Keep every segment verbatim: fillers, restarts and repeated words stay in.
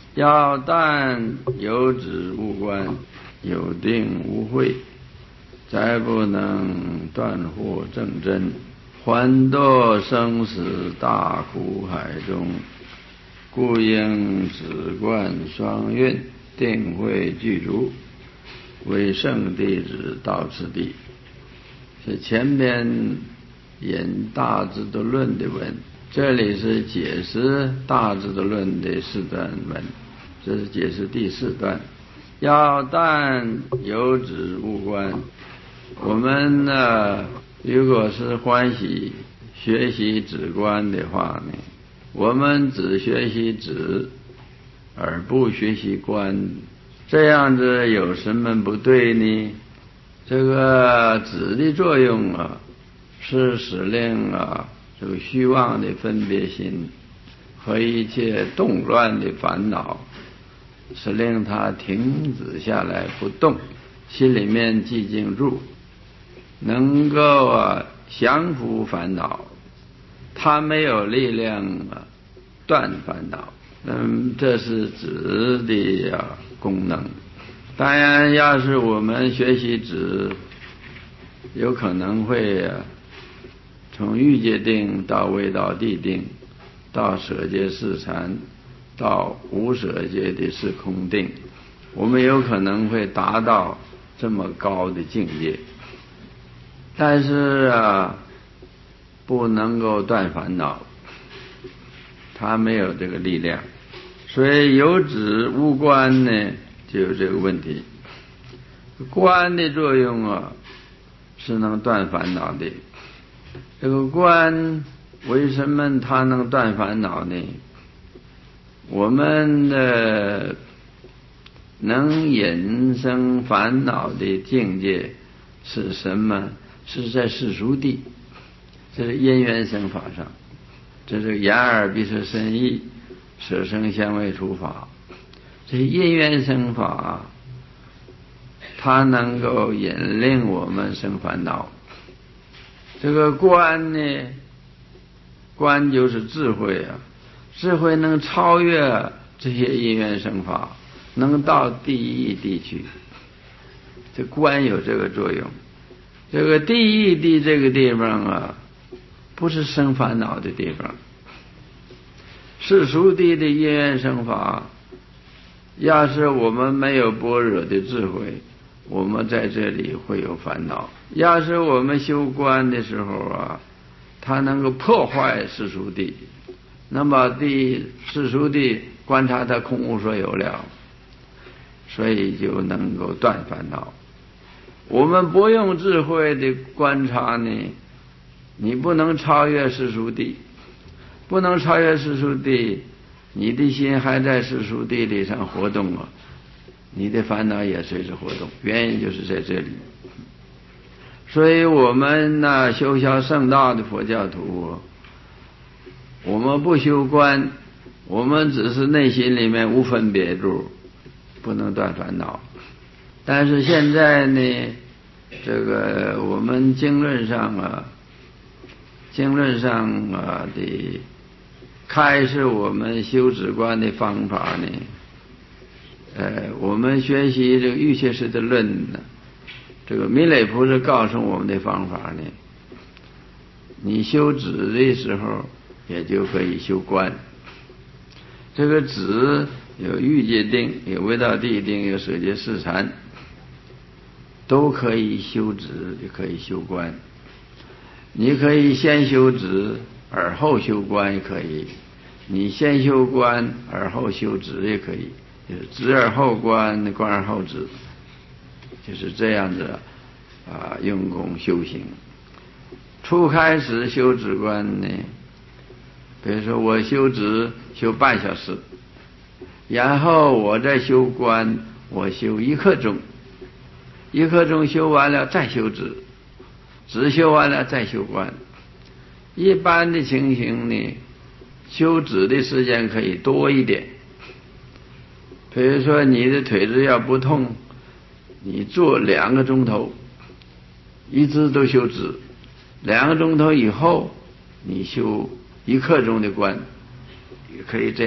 要但有止无观，有定无慧，再不能断惑正真，还堕生死大苦海中。故应止观双运，定慧具足，为圣弟子到此地。是前边引大智度论的文，这里是解释大智度论的四段文，这是解释第四段。要但有止无观，我们呢，如果是欢喜学习止观的话呢，我们只学习止而不学习观，这样子有什么不对呢？这个止的作用啊，是使令啊这个虚妄的分别心和一切动乱的烦恼，是令它停止下来不动，心里面寂静住，能够啊降服烦恼，它没有力量啊断烦恼。嗯，这是止的啊功能。当然，要是我们学习止，有可能会啊从欲界定到未到地定，到舍界四禅，到无舍界的是空定，我们有可能会达到这么高的境界。但是啊，不能够断烦恼，它没有这个力量。所以有止无观呢，就有这个问题。观的作用啊，是能断烦恼的。这个观为什么它能断烦恼呢？我们的能引生烦恼的境界是什么？是在世俗地，这是因缘生法上，这是眼耳鼻舌身意色声香味触法，这因缘生法，它能够引领我们生烦恼。这个观呢，观就是智慧啊，智慧能超越这些因缘生法，能到第一地去。这观有这个作用。这个第一地这个地方啊，不是生烦恼的地方。世俗地的因缘生法，要是我们没有般若的智慧，我们在这里会有烦恼。要是我们修观的时候啊，它能够破坏世俗地，那么第世俗地观察它空无所有了，所以就能够断烦恼。我们不用智慧的观察呢，你不能超越世俗地，不能超越世俗地，你的心还在世俗地里上活动啊，你的烦恼也随之活动，原因就是在这里。所以我们呢，修小圣道的佛教徒，我们不修观，我们只是内心里面无分别住，不能断烦恼。但是现在呢，这个我们经论上啊，经论上啊的开示我们修止观的方法呢，呃，我们学习这个瑜伽师的论呢，这个弥勒菩萨告诉我们的方法呢，你修止的时候也就可以修观。这个止有欲界定，有未到地定，有舍界四禅，都可以修止，也可以修观。你可以先修止而后修观也可以，你先修观而后修止也可以，就是止而后观，观而后止，就是这样子啊，用功修行。初开始修止观呢，比如说我修止修半小时，然后我再修观，我修一刻钟，一刻钟修完了再修止，止修完了再修观。一般的情形呢，修止的时间可以多一点。比如说你的腿子要不痛，你坐两个钟头，一直都修止，两个钟头以后你修一刻钟的观，也可以这样子。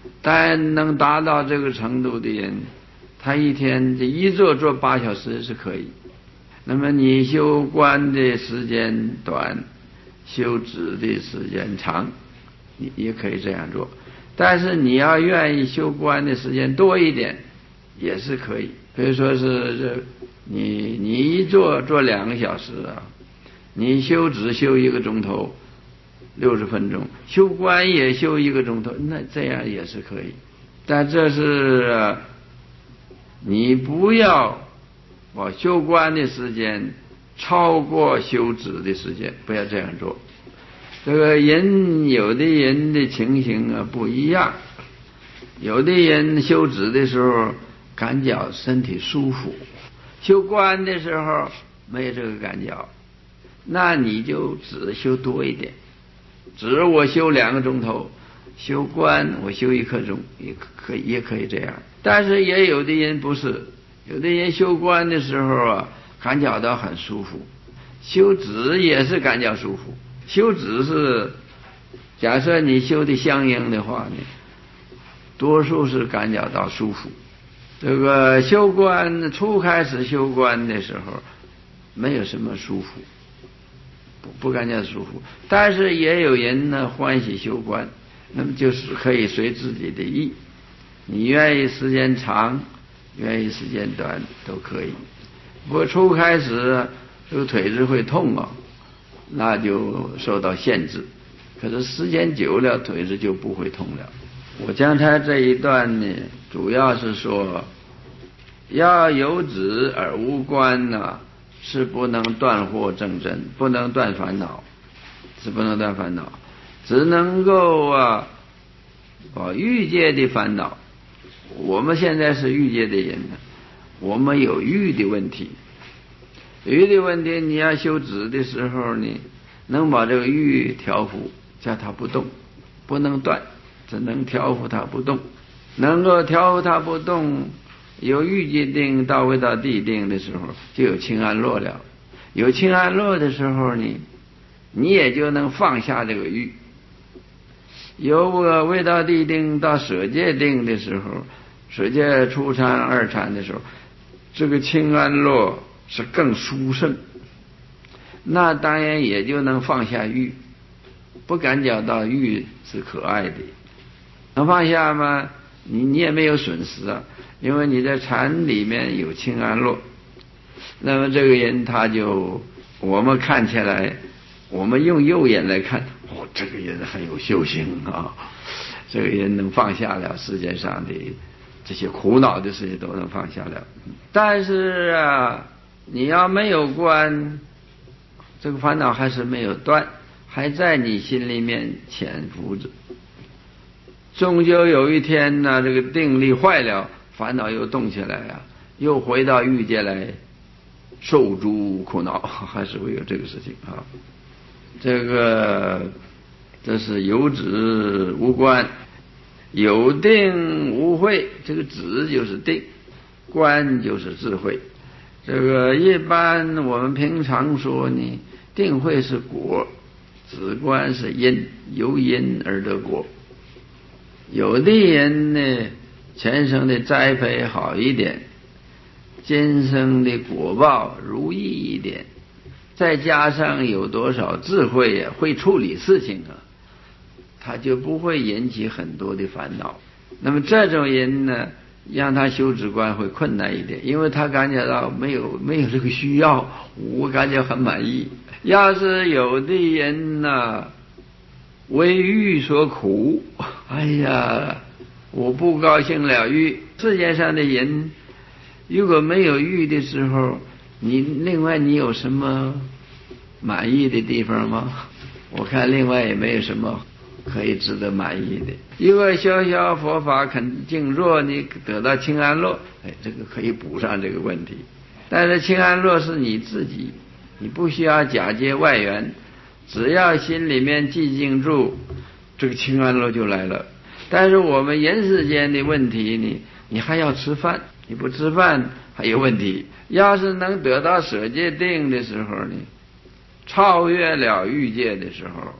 但能达到这个程度的人，他一天这一坐坐八小时是可以。那么你修观的时间短，修止的时间长，你也可以这样做。但是你要愿意修观的时间多一点，也是可以。比如说是这，你你一坐坐两个小时啊，你修止修一个钟头，六十分钟，修观也修一个钟头，那这样也是可以。但这是、啊、你不要把修观的时间超过修止的时间，不要这样做。这个人有的人的情形啊不一样，有的人修止的时候感觉身体舒服，修观的时候没有这个感觉，那你就只修多一点。止我修两个钟头，修观我修一刻钟，也可以也可以这样。但是也有的人不是，有的人修观的时候啊感觉到很舒服，修止也是感觉舒服。修止是假设你修的相应的话呢，多数是感觉到舒服。这个修观初开始修观的时候没有什么舒服，不不感觉舒服。但是也有人呢欢喜修观，那么就是可以随自己的意，你愿意时间长，愿意时间短都可以。不过初开始这个腿子会痛啊，那就受到限制。可是时间久了，腿子就不会痛了。我刚才这一段呢，主要是说，要有止而无观呢，是不能断惑正真，不能断烦恼，是不能断烦恼，只能够啊，把欲界的烦恼。我们现在是欲界的人呢，我们有欲的问题。欲的问题，你要修止的时候呢，能把这个欲调伏，叫它不动，不能断，只能调伏它不动。能够调伏它不动，由欲界定到未到地定的时候，就有清安乐了。有清安乐的时候呢，你也就能放下这个欲。由未到地定到舍戒定的时候，舍戒初禅二禅的时候，这个清安乐是更殊胜，那当然也就能放下欲，不感觉到欲是可爱的。能放下吗？你你也没有损失啊，因为你在禅里面有清安乐。那么这个人他就，我们看起来，我们用右眼来看，哦，这个人很有修行啊，这个人能放下了世界上的这些苦恼的事情都能放下了。但是啊，你要没有观，这个烦恼还是没有断，还在你心里面潜伏着。终究有一天呢，这个定力坏了，烦恼又动起来啊，又回到欲界来受诸苦恼，还是会有这个事情啊。这个这是有止无观，有定无慧。这个止就是定，观就是智慧。这个一般我们平常说呢，定慧是果，止观是因，由因而得果。有的人呢，前生的栽培好一点，今生的果报如意一点，再加上有多少智慧呀、啊，会处理事情啊，他就不会引起很多的烦恼。那么这种人呢，让他修止观会困难一点，因为他感觉到没有没有这个需要，我感觉很满意。要是有的人呢，为欲所苦，哎呀，我不高兴了欲。世界上的人如果没有欲的时候，你另外你有什么满意的地方吗？我看另外也没有什么可以值得满意的。因为修修佛法肯静坐，你得到清安乐，哎，这个可以补上这个问题。但是清安乐是你自己，你不需要假借外援，只要心里面寂静住，这个清安乐就来了。但是我们人世间的问题呢，你还要吃饭，你不吃饭还有问题。要是能得到舍戒定的时候呢，超越了欲界的时候，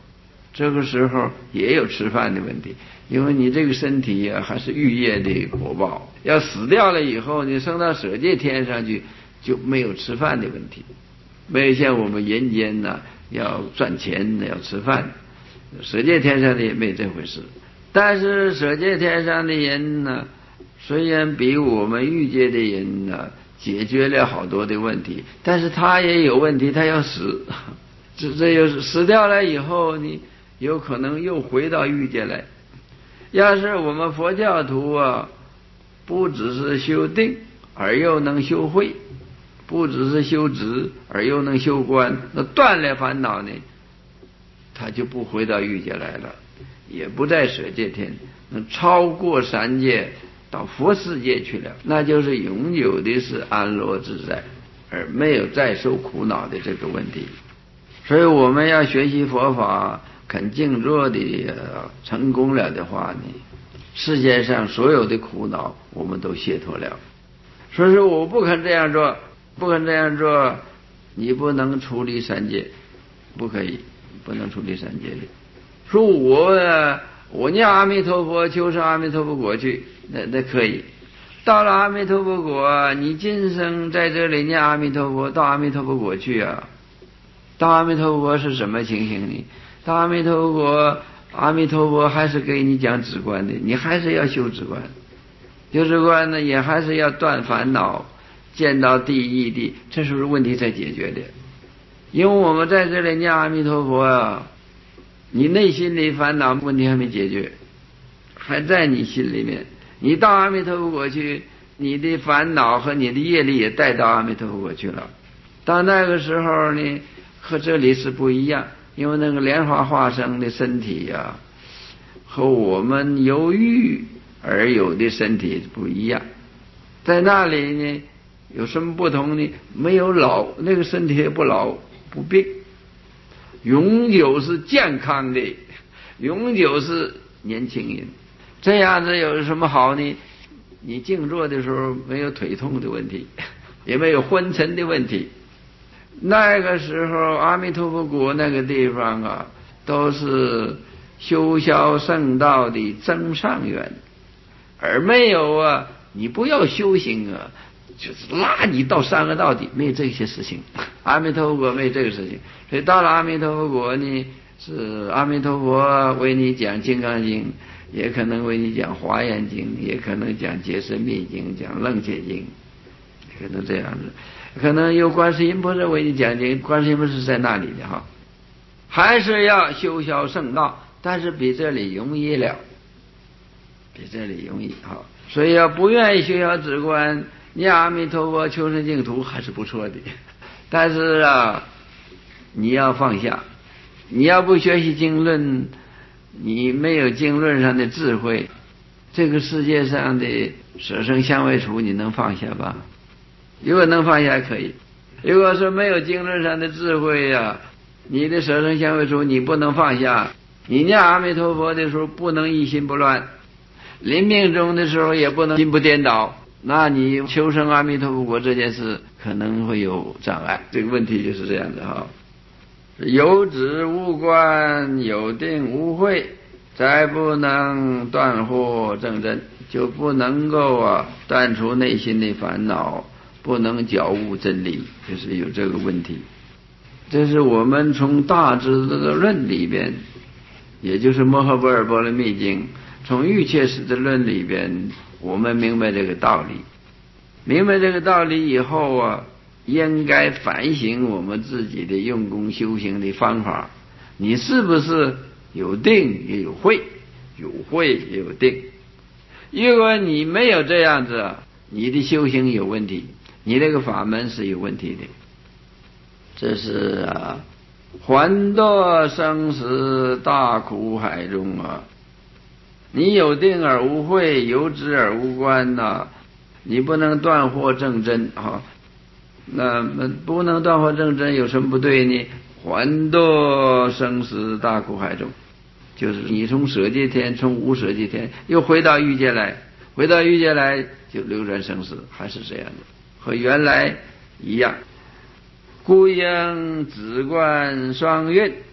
这个时候也有吃饭的问题，因为你这个身体啊还是欲业的果报，要死掉了以后你升到舍界天上去就没有吃饭的问题，没有像我们人间呢要赚钱要吃饭，舍界天上的也没这回事。但是舍界天上的人呢，虽然比我们欲界的人呢解决了好多的问题，但是他也有问题，他要死，这这又是死掉了以后，你有可能又回到欲界来。要是我们佛教徒啊，不只是修定，而又能修慧，不只是修止，而又能修观，那断了烦恼呢，他就不回到欲界来了，也不在舍界天，能超过三界到佛世界去了，那就是永久的是安乐自在，而没有再受苦恼的这个问题。所以我们要学习佛法，肯静坐的、呃、成功了的话呢，世界上所有的苦恼我们都解脱了。所以说我不肯这样做，不肯这样做，你不能处理三界，不可以，不能处理三界的。说我我念阿弥陀佛求生阿弥陀佛果去，那那可以。到了阿弥陀佛果，你今生在这里念阿弥陀佛，到阿弥陀佛果去啊。到阿弥陀佛果是什么情形呢？到阿弥陀佛果，阿弥陀佛还是给你讲止观的，你还是要修止观。修止观呢，也还是要断烦恼，见到第一地，这时候问题才解决的。因为我们在这里念阿弥陀佛啊，你内心里烦恼问题还没解决，还在你心里面。你到阿弥陀佛果去，你的烦恼和你的业力也带到阿弥陀佛果去了。到那个时候呢，和这里是不一样，因为那个莲花化生的身体呀、啊，和我们由欲而有的身体不一样。在那里呢，有什么不同呢？没有老，那个身体也不老不病，永久是健康的，永久是年轻人。这样子有什么好呢？你静坐的时候没有腿痛的问题，也没有昏沉的问题。那个时候阿弥陀佛国那个地方啊，都是修消圣道的增上缘，而没有啊，你不要修行啊，就是拉你到三恶道底，没有这些事情。阿弥陀佛国没有这个事情，所以到了阿弥陀佛国呢，是阿弥陀佛为你讲《金刚经》，也可能为你讲《华严经》，也可能讲《解深密经》，讲《楞伽经》，可能这样子。可能有观世音菩萨为你讲经，观世音菩萨是在那里的哈，还是要修消圣道，但是比这里容易了，比这里容易哈。所以要不愿意修消止观，念阿弥陀佛求生净土还是不错的，但是啊，你要放下，你要不学习经论，你没有经论上的智慧，这个世界上的舍生相位处你能放下吧？如果能放下可以，如果说没有经论上的智慧呀、啊，你的舍生相位处你不能放下，你念阿弥陀佛的时候不能一心不乱，临命终的时候也不能心不颠倒，那你求生阿弥陀佛国这件事可能会有障碍。这个问题就是这样的哈。有止无观，有定无慧，再不能断惑正真，就不能够啊断除内心的烦恼，不能觉悟真理，就是有这个问题。这是我们从大智的论里边，也就是摩诃般若波罗蜜经，从欲切识的论里边，我们明白这个道理。明白这个道理以后啊，应该反省我们自己的用功修行的方法。你是不是有定也有慧，有慧也有定？如果你没有这样子，你的修行有问题，你那个法门是有问题的。这是啊，还堕生死大苦海中啊，你有定而无慧，有止而无观呐、啊，你不能断惑正真啊。那么不能断惑正真有什么不对呢？还堕生死大苦海中，就是你从舍界天，从无舍界天又回到欲界来，回到欲界来就流转生死，还是这样的，和原来一样。故应止观双运，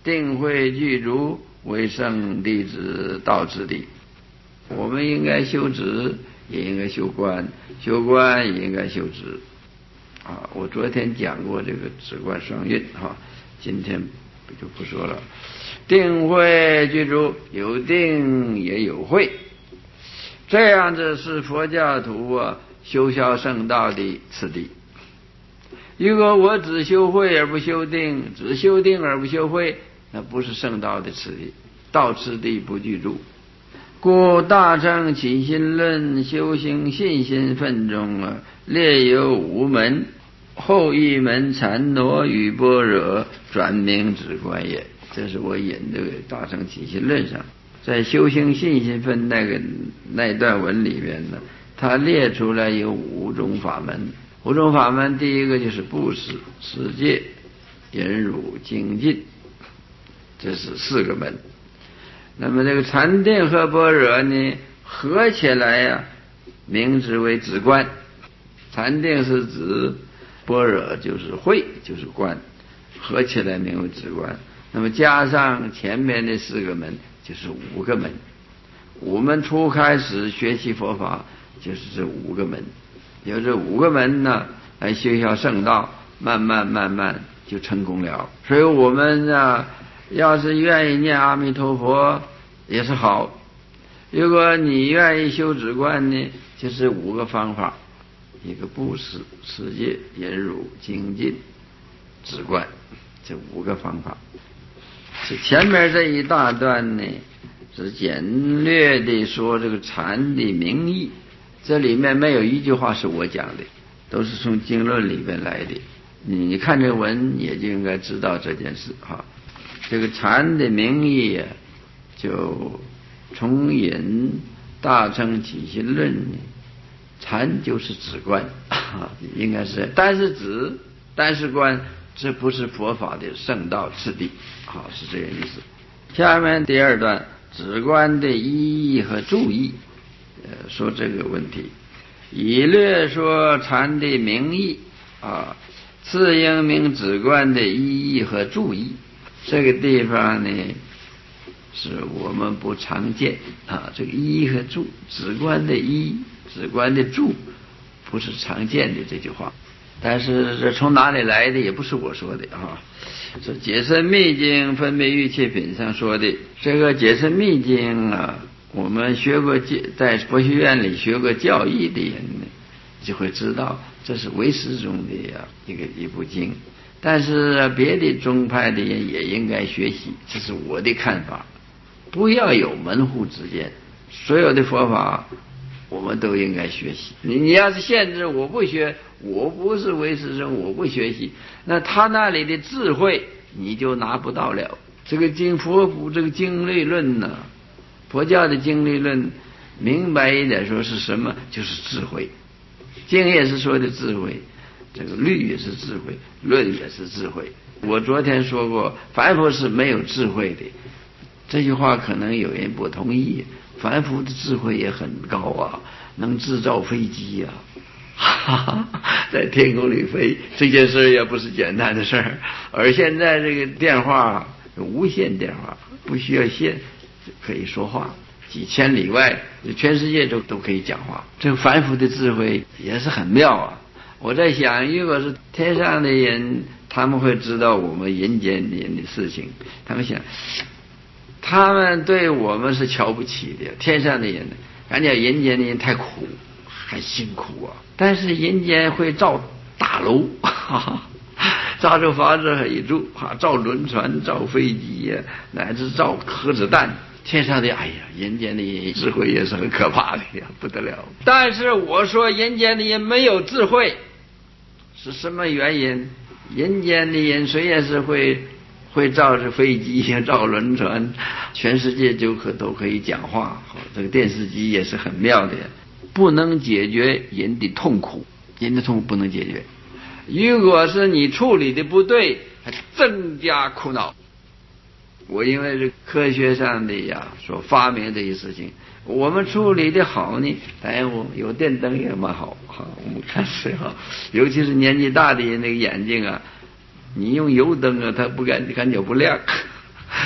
定慧具足，为圣弟子道次第。我们应该修止，也应该修观，修观也应该修止。啊，我昨天讲过这个止观双运哈，今天就不说了。定慧具足，有定也有慧，这样子是佛教徒啊修效圣道的次第。如果我只修慧而不修定，只修定而不修慧，那不是圣道的次第，道次第不具足。故大乘起信论修行信心分中啊，列有五门，后一门禅挪与般若，转名止观也。这是我引这个大乘起信论上，在修行信心分那个那段文里面呢，他列出来有五种法门。五种法门，第一个就是布施、持戒、忍辱、精进，这是四个门。那么这个禅定和般若呢，合起来呀、啊，名之为止观。禅定是指，般若就是慧，就是观，合起来名为止观。那么加上前面的四个门，就是五个门。我们初开始学习佛法，就是这五个门。有这五个门呢，来修效圣道，慢慢慢慢就成功了。所以我们啊，要是愿意念阿弥陀佛也是好。如果你愿意修止观呢，就是五个方法：一个布施、持戒、忍辱、精进、止观，这五个方法。这前面这一大段呢，是简略的说这个禅的名义。这里面没有一句话是我讲的，都是从经论里面来的。你看这文也就应该知道这件事哈。这个禅的名义啊，就从引大乘起信论呢，禅就是止观，应该是，但是止，但是观，这不是佛法的圣道次第，好，是这个意思。下面第二段，止观的意义和注意。呃，说这个问题，以略说禅的名义啊，次应明止观的意义和注意。这个地方呢，是我们不常见啊。这个意和注，止观的意，止观的注，不是常见的这句话。但是这从哪里来的，也不是我说的啊。这解深密经分别玉切品上说的。这个解深密经啊，我们学过在佛学院里学过教义的人呢，就会知道这是唯识宗的呀一个一部经。但是别的宗派的人也应该学习，这是我的看法。不要有门户之见，所有的佛法我们都应该学习。你你要是限制我不学，我不是唯识宗，我不学习，那他那里的智慧你就拿不到了。这个经佛府这个经律论呢，佛教的经律论，明白一点说是什么，就是智慧。经也是说的智慧，这个律也是智慧，论也是智慧。我昨天说过，凡夫是没有智慧的。这句话可能有人不同意，凡夫的智慧也很高啊，能制造飞机啊，哈哈，在天空里飞，这件事也不是简单的事儿。而现在这个电话无线电话，不需要线可以说话，几千里外全世界都都可以讲话。这个凡夫的智慧也是很妙啊。我在想，如果是天上的人，他们会知道我们人间人的事情，他们想他们对我们是瞧不起的，天上的人感觉人间的人太苦，还辛苦啊。但是人间会造大楼，哈哈，造出房子可以住，哈，造轮船、造飞机呀、啊，乃至造核子弹。天上的，哎呀，人间的人智慧也是很可怕的呀，不得了。但是我说人间的人没有智慧，是什么原因？人间的人虽然是会。会造着飞机，造轮船，全世界就可都可以讲话。这个电视机也是很妙的，不能解决人的痛苦，人的痛苦不能解决。如果是你处理的不对，还增加苦恼。我因为是科学上的呀，所发明这些事情，我们处理的好呢，当然我有电灯也蛮好哈。我们看是哈，尤其是年纪大的人那个眼睛啊。你用油灯啊，它不感感觉不亮，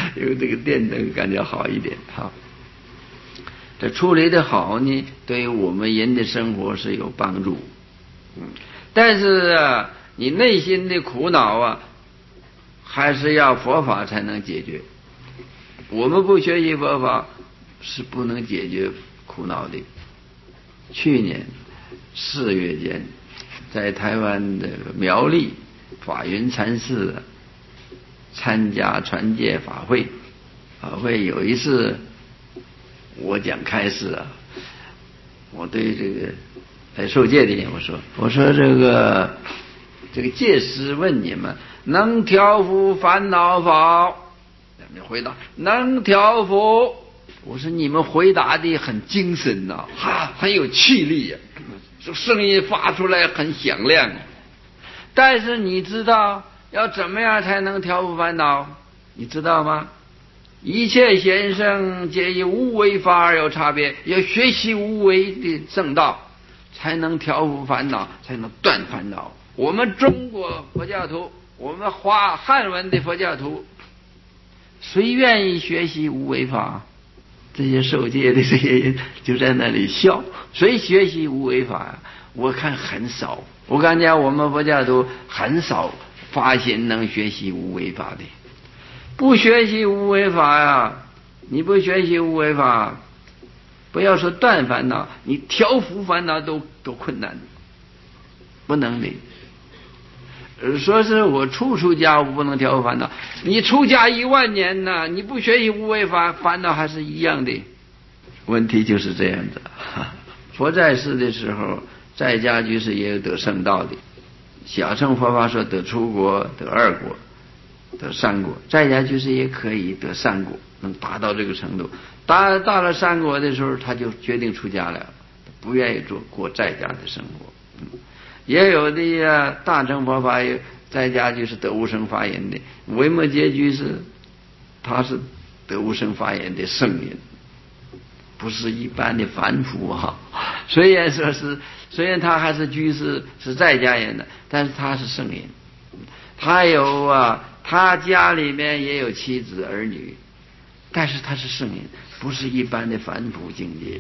有这个电灯感觉好一点哈。这处理的好呢，对于我们人的生活是有帮助。嗯，但是啊，你内心的苦恼啊，还是要佛法才能解决。我们不学习佛法是不能解决苦恼的。去年四月间，在台湾的苗栗法云禅寺参加传戒法会，法会有一次我讲开示啊，我对这个来受戒的人我说，我说这个这个戒师问你们能调伏烦恼否？你回答能调伏。我说你们回答的很精神呐、啊，哈，很有气力呀、啊，这声音发出来很响亮、啊。但是你知道要怎么样才能调伏烦恼？你知道吗？一切贤圣皆以无为法而有差别，要学习无为的圣道，才能调伏烦恼，才能断烦恼。我们中国佛教徒，我们华汉文的佛教徒，谁愿意学习无为法？这些受戒的这些人就在那里笑。谁学习无为法呀？我看很少。我感觉我们佛教徒很少发现能学习无为法的。不学习无为法呀，你不学习无为法，不要说断烦恼，你调伏烦恼都都困难，不能的。说是我出出家我不能调伏烦恼，你出家一万年呢，你不学习无为法，烦恼还是一样的。问题就是这样子。佛在世的时候，在家居士也有得圣道的。小乘佛法说得出国、得二果、得三果，在家居士也可以得三果，能达到这个程度。达到了三果的时候，他就决定出家了，不愿意做过在家的生活。嗯，也有的呀，大乘佛法在家就是得无生法眼的，维摩诘居士他是得无生法眼的圣人，不是一般的凡夫哈。虽然说是，虽然他还是居士，是在家人的，但是他是圣人。他有啊，他家里面也有妻子儿女，但是他是圣人，不是一般的凡夫境界。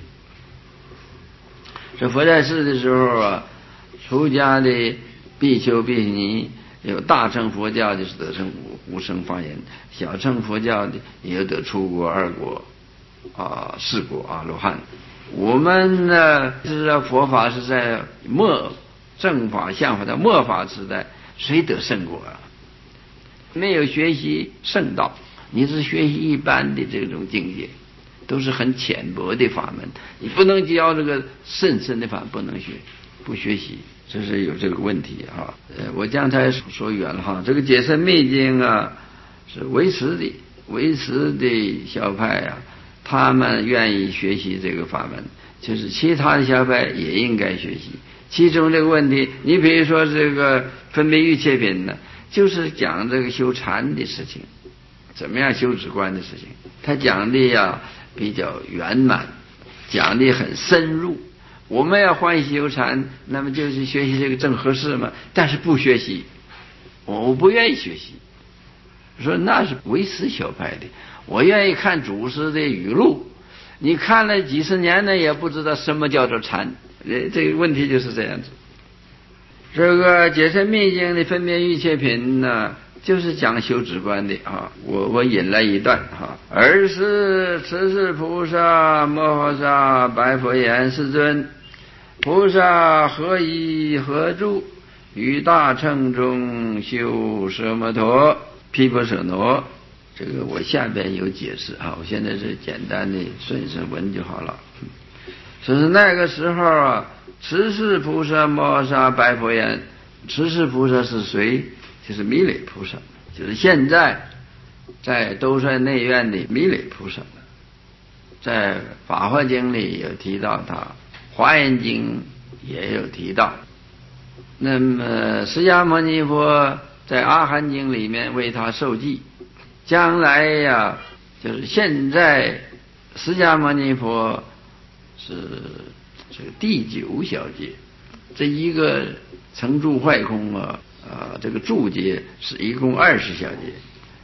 这佛在世的时候啊，出家的比丘比尼有大乘佛教的是得成无生法眼，小乘佛教的也有得出国二果啊四果阿罗汉。我们呢是佛法是在末正法相法的末法时代，谁得圣果啊？没有学习圣道，你是学习一般的这种境界，都是很浅薄的法门，你不能教这个甚深的法，不能学，不学习，这是有这个问题哈。呃，我刚才说远了哈，这个解深密经啊，是唯识的唯识的小派啊，他们愿意学习这个法门，就是其他的小派也应该学习。其中这个问题，你比如说这个分别欲切品呢，就是讲这个修禅的事情，怎么样修止观的事情，他讲的呀比较圆满，讲的很深入。我们要欢喜修禅，那么就是学习这个正合适嘛，但是不学习，我不愿意学习。说那是唯识小派的，我愿意看祖师的语录，你看了几十年呢，也不知道什么叫做禅。这个问题就是这样子。这个解深密经的分别欲切品呢，就是讲修止观的啊。我我引来一段哈。尔时持世菩萨摩诃萨白佛言：世尊，菩萨何以何住于大乘中修奢摩陀毗婆舍那？这个我下边有解释啊，我现在是简单的顺着文就好了。说是那个时候啊，持世菩萨摩诃萨白佛言，持世菩萨是谁？就是弥勒菩萨，就是现在在兜率内院的弥勒菩萨。在法华经里有提到他，华严经也有提到。那么释迦牟尼佛在阿含经里面为他受记，将来呀，就是现在释迦牟尼佛是这个第九小节，这一个成住坏空啊啊，这个住劫是一共二十小节，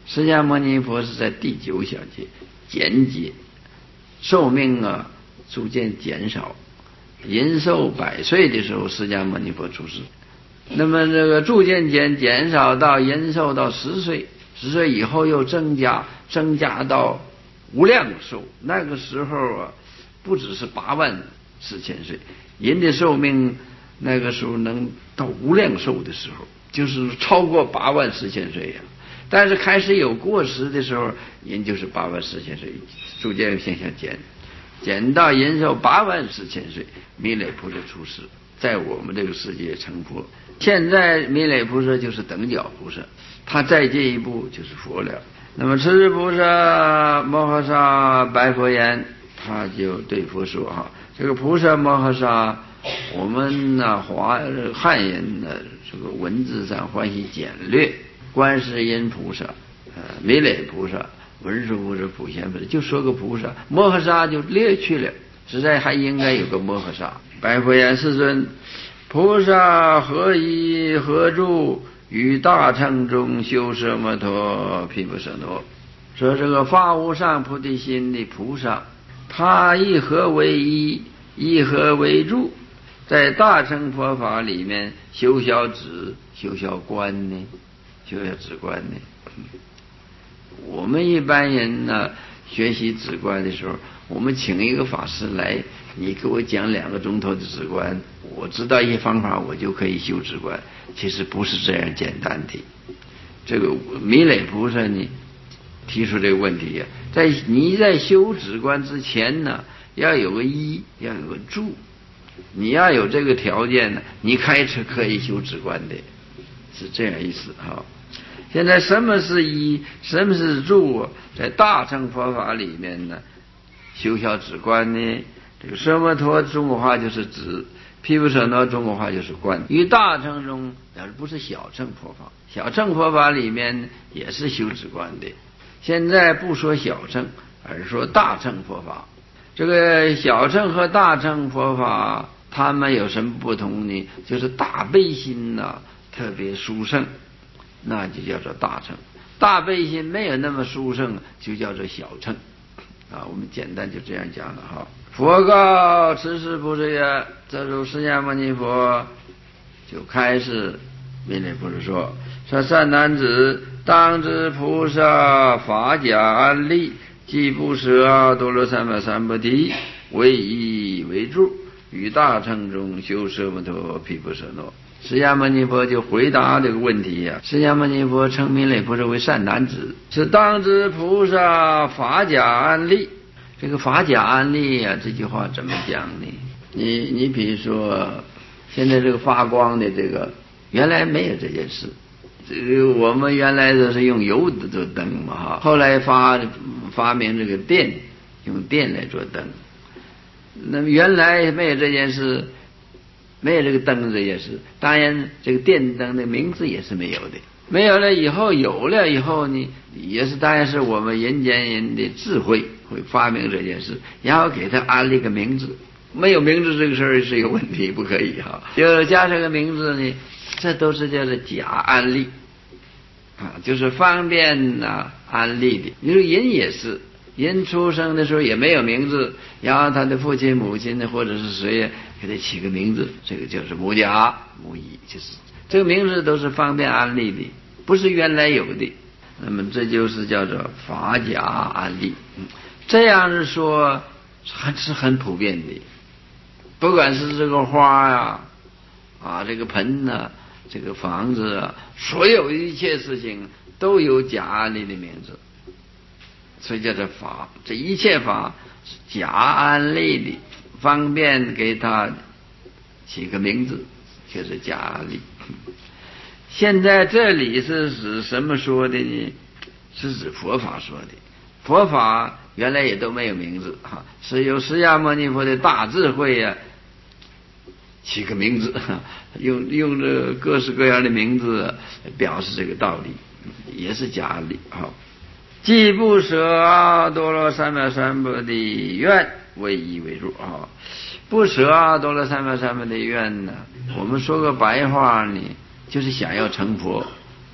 释迦牟尼佛是在第九小节减解，寿命啊逐渐减少，人寿百岁的时候，释迦牟尼佛出世。那么这个逐渐减减少到人寿到十岁，十岁以后又增加，增加到无量寿。那个时候啊，不只是八万四千岁，人的寿命那个时候能到无量寿的时候，就是超过八万四千岁呀、啊。但是开始有过时的时候，人就是八万四千岁，逐渐向下减，减到人寿八万四千岁，弥勒菩萨出世，在我们这个世界成佛。现在弥勒菩萨就是等觉菩萨，他再进一步就是佛了。那么持世菩萨摩诃萨白佛言，他就对佛说哈，这个菩萨摩诃萨，我们呢华汉人呢这个文字上欢喜简略。观世音菩萨、呃弥勒菩萨、文殊菩萨、普贤菩萨，就说个菩萨，摩诃萨就略去了，实在还应该有个摩诃萨。白佛言：世尊，菩萨何以何住于大乘中修奢摩陀毗婆舍那？说这个发无上菩提心的菩萨，他以何为依，以何为住，在大乘佛法里面修小止、修小观呢？修小止观呢？我们一般人呢，学习止观的时候，我们请一个法师来，你给我讲两个钟头的止观，我知道一些方法，我就可以修止观。其实不是这样简单的。这个弥勒菩萨呢提出这个问题呀、啊，在你在修止观之前呢，要有个依，要有个住，你要有这个条件呢，你开始可以修止观的，是这样意思哈。现在什么是依，什么是住？在大乘佛法里面呢，修小止观呢，这个奢摩陀中国话就是止，毗婆舍那中国话就是观。于大乘中，而不是小乘佛法，小乘佛法里面也是修止观的。现在不说小乘，而说大乘佛法。这个小乘和大乘佛法，它们有什么不同呢？就是大悲心呐、啊，特别殊胜。那就叫做大乘，大悲心没有那么殊胜，就叫做小乘啊。我们简单就这样讲了哈。佛告持世菩萨曰：这时候释迦牟尼佛就开始弥勒菩萨说：说善男子，当知菩萨法假安立，即不舍阿多罗三藐三菩提，为依为住，于大乘中修奢摩陀毗婆舍那。释迦牟尼佛就回答这个问题呀、啊。释迦牟尼佛称弥勒菩萨为善男子，是当知菩萨法假安立。这个法假安立呀、啊，这句话怎么讲呢？你你比如说，现在这个发光的这个，原来没有这件事。这个我们原来都是用油的做灯嘛哈，后来发发明这个电，用电来做灯。那么原来没有这件事。没有这个灯这件事，当然这个电灯的名字也是没有的。没有了以后，有了以后呢，也是当然是我们人间人的智慧会发明这件事，然后给它安了一个名字。没有名字这个事儿是有问题，不可以哈。就加这个名字呢，这都是叫做假安立啊，就是方便啊安立的。你说人也是。人出生的时候也没有名字，然后他的父亲母亲呢，或者是谁给他起个名字，这个就是母假母仪，就是这个名字都是方便安立的，不是原来有的。那么这就是叫做法假安立，嗯，这样是说还是很普遍的，不管是这个花呀、啊，啊这个盆呐、啊，这个房子啊，所有一切事情都有假安立的名字。所以叫做法，这一切法是假安立的，方便给他起个名字，就是假安立。现在这里是指什么说的呢？是指佛法说的。佛法原来也都没有名字哈，是由释迦牟尼佛的大智慧啊，起个名字，用用这各式各样的名字表示这个道理，也是假安立哈。既不舍阿多罗三藐三菩提愿，为依为住啊！不舍阿多罗三藐三菩提愿呢，我们说个白话呢，就是想要成佛。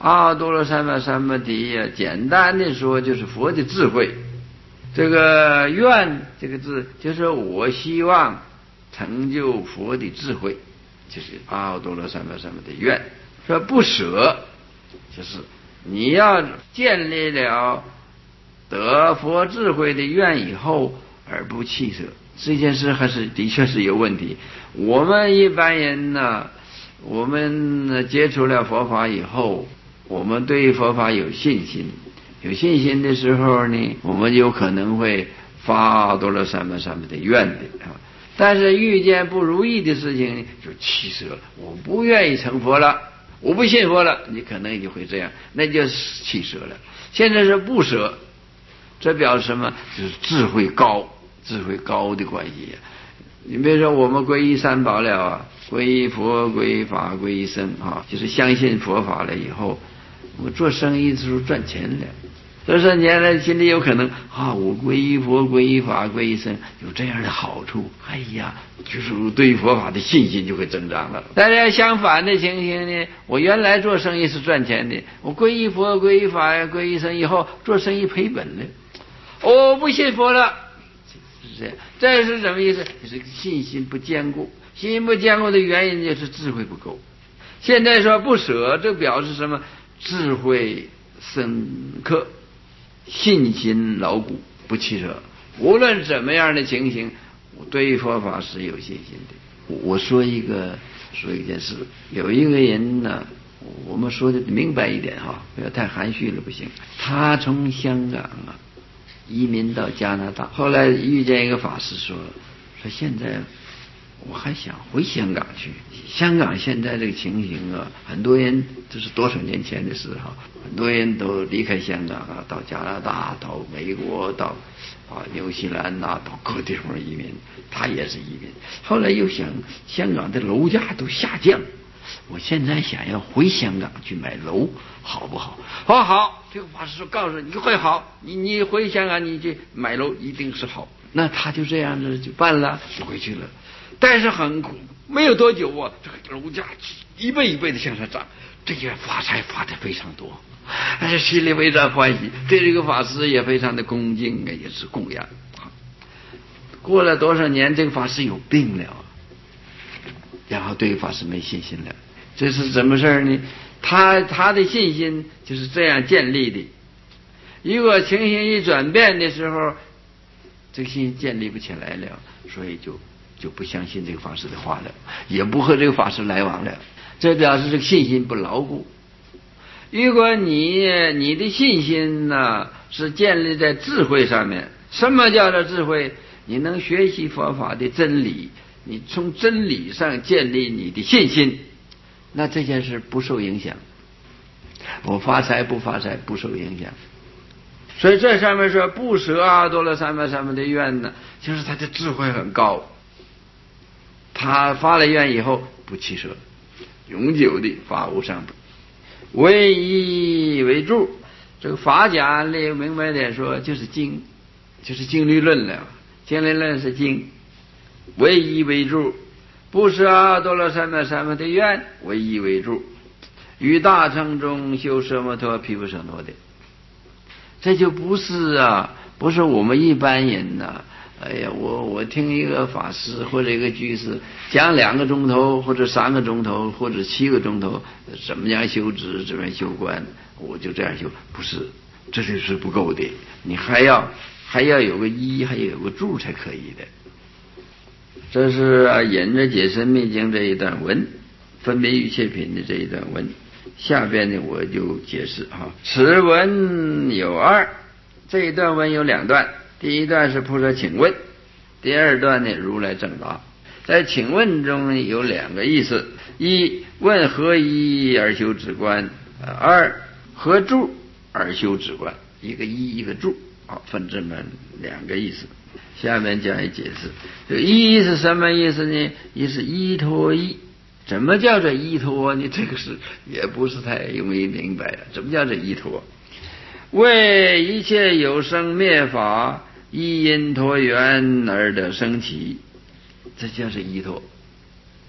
阿多罗三藐三菩提呀，简单的说就是佛的智慧。这个愿这个字就是我希望成就佛的智慧，就是阿多罗三藐三菩提愿。说不舍，就是你要建立了得佛智慧的愿以后而不弃舍，这件事还是的确是有问题。我们一般人呢，我们接触了佛法以后，我们对佛法有信心，有信心的时候呢，我们有可能会发阿多罗三藐三菩提愿的啊。但是遇见不如意的事情就弃舍了，我不愿意成佛了，我不信佛了，你可能就会这样，那就是弃舍了。现在是不舍，这表示什么？就是智慧高，智慧高的关系呀。你比如说我们皈依三宝了啊，皈依佛、皈依法、皈依僧啊，就是相信佛法了以后，我做生意的时候赚钱了。做生意了，心里有可能啊，我皈依佛、皈依法、皈依僧，有这样的好处。哎呀，就是对佛法的信心就会增长了。但是相反的情形呢，我原来做生意是赚钱的，我皈依佛、皈依法、皈依僧以后，做生意赔本了，我不信佛了。是这样，这是什么意思？就是信心不坚固。信心不坚固的原因就是智慧不够。现在说不舍，这表示什么？智慧深刻，信心牢固，不弃舍。无论怎么样的情形，我对佛法是有信心的。我说一个说一件事，有一个人呢，我们说的明白一点哈，不要太含蓄了，不行。他从香港啊移民到加拿大，后来遇见一个法师说，说现在我还想回香港去。香港现在这个情形啊，很多人这是多少年前的事哈，很多人都离开香港啊，到加拿大、到美国、到啊纽西兰呐、啊，到各地方移民。他也是移民。后来又想，香港的楼价都下降，我现在想要回香港去买楼，好不好？好好，这个法师说告诉你会好，你你回香港你去买楼一定是好。那他就这样子就办了，就回去了。但是很苦，没有多久啊，这个楼价一倍一倍的向上涨，这些发财发的非常多，哎，心里非常欢喜，对这个法师也非常的恭敬，也是供养。过了多少年，这个法师有病了，然后对法师没信心了。这是什么事呢？他他的信心就是这样建立的。如果情形一转变的时候，这个信心建立不起来了，所以就就不相信这个法师的话了，也不和这个法师来往了。这表示这个信心不牢固。如果你你的信心呢是建立在智慧上面，什么叫做智慧？你能学习佛法的真理，你从真理上建立你的信心，那这件事不受影响。我发财不发财不受影响。所以这上面说不舍阿多罗三藐三菩提愿呢，就是他的智慧很高，他发了愿以后不弃舍，永久的发无上菩，唯一为助。这个法讲里明白点说，就是经，就是经律论了。经律论是经，唯一为助，不舍阿多罗三藐三菩提愿，唯一为助，于大乘中修奢摩他毗婆舍那的。这就不是啊，不是我们一般人呐、啊。哎呀，我我听一个法师或者一个居士讲两个钟头，或者三个钟头，或者七个钟头，怎么样修止，怎么样修观，我就这样修，不是，这就是不够的。你还要还要有个依，还要有个助才可以的。这是啊，引着解深密经这一段文，分别一切品的这一段文。下边呢我就解释哈，此文有二，这一段文有两段，第一段是菩萨请问，第二段呢如来正答。在请问中有两个意思，一问何依而修止观，二何助而修止观，一个依一个助，好，分这么两个意思。下面加以解释，这依是什么意思呢？一是依托依。怎么叫做依托呢？这个是也不是太容易明白了。怎么叫做依托？为一切有生灭法依因托缘而得生起，这叫做依托。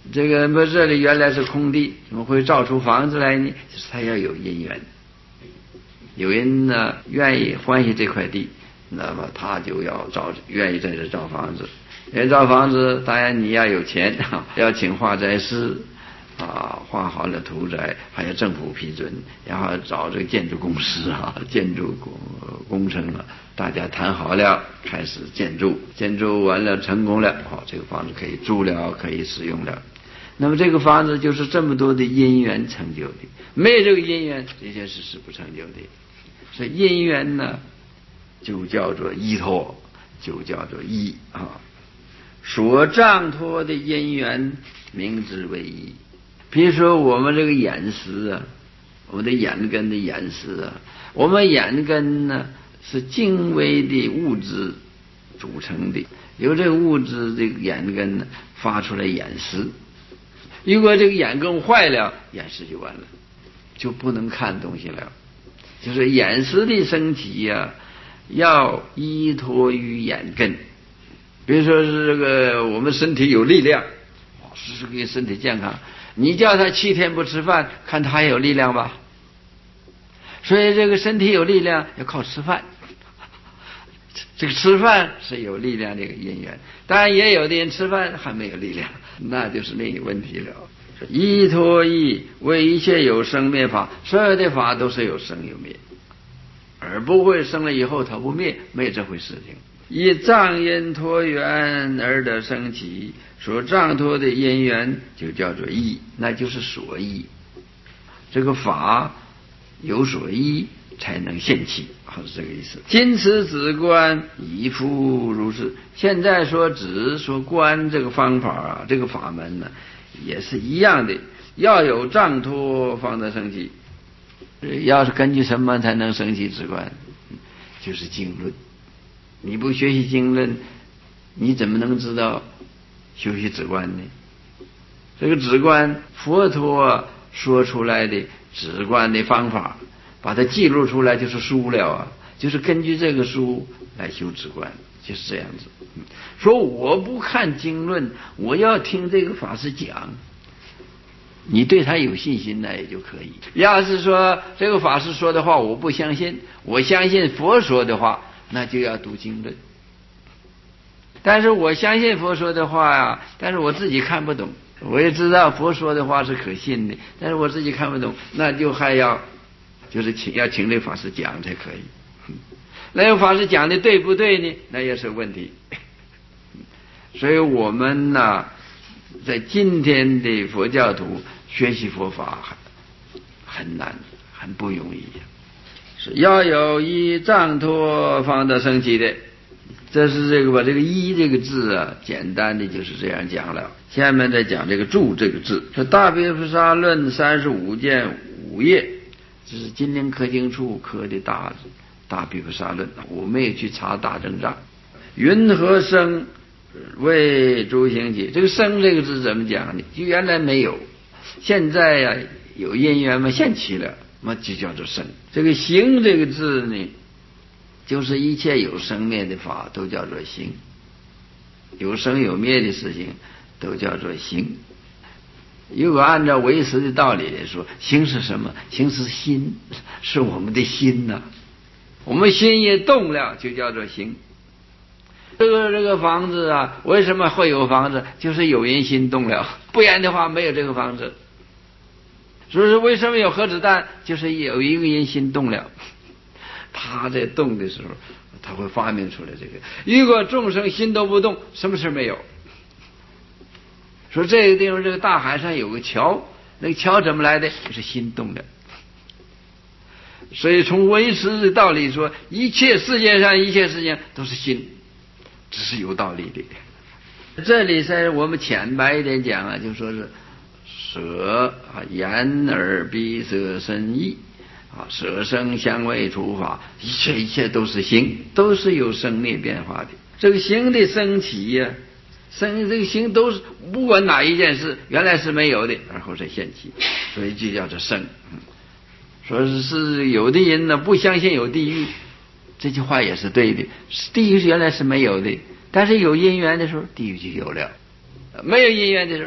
这个不这里原来是空地，怎么会造出房子来呢？就是它要有因缘，有人呢愿意欢喜这块地，那么他就要造，愿意在这造房子。人造房子，当然你要有钱，要请画宅师啊，画好了图宅，还要政府批准，然后找这个建筑公司啊，建筑工工程啊，大家谈好了，开始建筑，建筑完了成功了，好，这个房子可以住了，可以使用了。那么这个房子就是这么多的因缘成就的，没有这个因缘，这件事是不成就的。所以因缘呢，就叫做依托，就叫做依啊。所障托的因缘，名之为依。比如说我们这个眼识啊，我们的眼根的眼识啊，我们眼根呢是精微的物质组成的，由这个物质这个眼根呢发出来眼识。如果这个眼根坏了，眼识就完了，就不能看东西了。就是眼识的升起呀、啊，要依托于眼根。比如说是这个我们身体有力量，时时给身体健康，你叫他七天不吃饭，看他有力量吧？所以这个身体有力量要靠吃饭，这个吃饭是有力量的一个因缘。当然也有的人吃饭还没有力量，那就是另一个问题了。依托依为一切有生灭法，所有的法都是有生有灭，而不会生了以后它不灭，没有这回事情。以障因托缘而得生起，所障托的因缘就叫做依，那就是所依。这个法有所依才能现起，是这个意思。今此止观亦复如是。现在说止说观这个方法啊，这个法门呢，也是一样的，要有障托方得生起。要是根据什么才能生起止观？就是经论。你不学习经论，你怎么能知道修习止观呢？这个止观，佛陀说出来的止观的方法，把它记录出来就是书了啊，就是根据这个书来修止观，就是这样子。说我不看经论，我要听这个法师讲，你对他有信心那也就可以。要是说这个法师说的话我不相信，我相信佛说的话，那就要读经论。但是我相信佛说的话呀，但是我自己看不懂，我也知道佛说的话是可信的，但是我自己看不懂，那就还要就是请要请那法师讲才可以。那个法师讲的对不对呢？那也是问题。所以我们呢，在今天的佛教徒学习佛法很很难，很不容易，是要有依障托方得生起的。这是这个把这个依这个字啊，简单的就是这样讲了。下面再讲这个住这个字，说大毗婆沙论三十五卷五页，这是金陵刻经处刻的大大毗婆沙论，我没有去查大正藏。云何生为诸行起？这个生这个字怎么讲呢？就原来没有，现在呀、啊、有因缘嘛现起了，那就叫做生。这个行这个字呢，就是一切有生灭的法都叫做行，有生有灭的事情都叫做行。如果按照唯识的道理来说，行是什么？行是心，是我们的心呐、啊。我们心也动了，就叫做行。这个这个房子啊，为什么会有房子？就是有人心动了，不然的话没有这个房子。所以说为什么有核子弹？就是有一个人心动了，他在动的时候，他会发明出来这个。如果众生心都不动，什么事没有。说这个地方这个大海上有个桥，那个桥怎么来的？就是心动的。所以从唯识的道理说，一切世界上一切事情都是心，这是有道理的。这里在我们浅白一点讲啊，就说是舌啊、眼耳鼻舌身意啊，舌声香味触法，一切一切都是行，都是有生灭变化的。这个行的升起呀、啊，生这个行都是不管哪一件事，原来是没有的，然后再现起，所以就叫做生。嗯、说是是有的人呢不相信有地狱，这句话也是对的。地狱原来是没有的，但是有因缘的时候，地狱就有了；没有因缘的时候，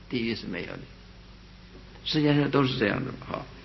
地狱是没有的。世界上都是这样的哈。